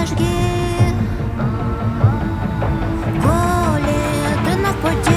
сожги. Голи, трудно в пути.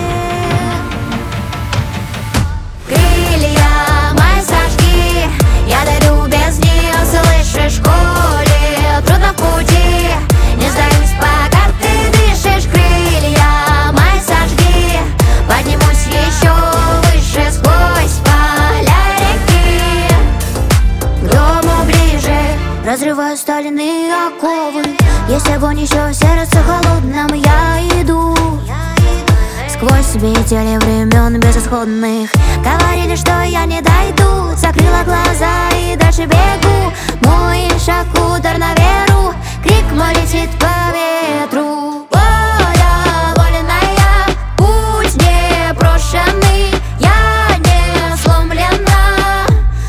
Крылья мои сожги, я дойду без них, слышишь, коли трудно в пути. Не сдаюсь, пока ты дышишь. Крылья мои сожги, поднимусь еще выше сквозь поля реки. К дому ближе, разрываю стальные оковы. Есть огонь еще в сердце холодном, я иду сквозь метели времен безысходных. Говорили, что я не дойду, закрыла глаза и дальше бегу. Мой шаг удар на веру, крик мой летит по ветру. Воля вольная, путь не брошенный, я не сломлена.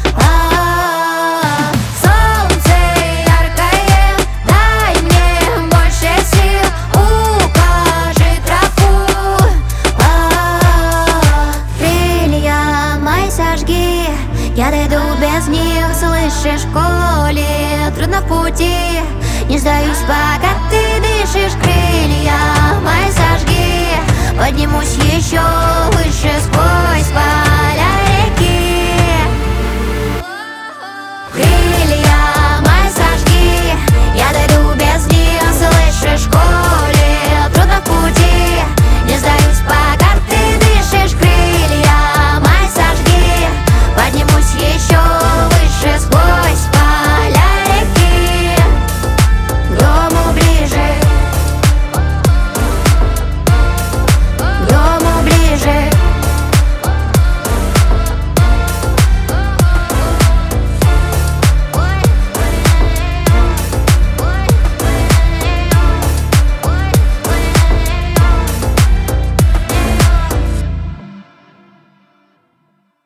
Солнце яркое, дай мне больше сил, укажи тропу. Крылья мои сожги, я дойду без них, слышишь, коли трудно в пути. Не сдаюсь, пока ты дышишь. Крылья мои сожги, поднимусь еще выше сквозь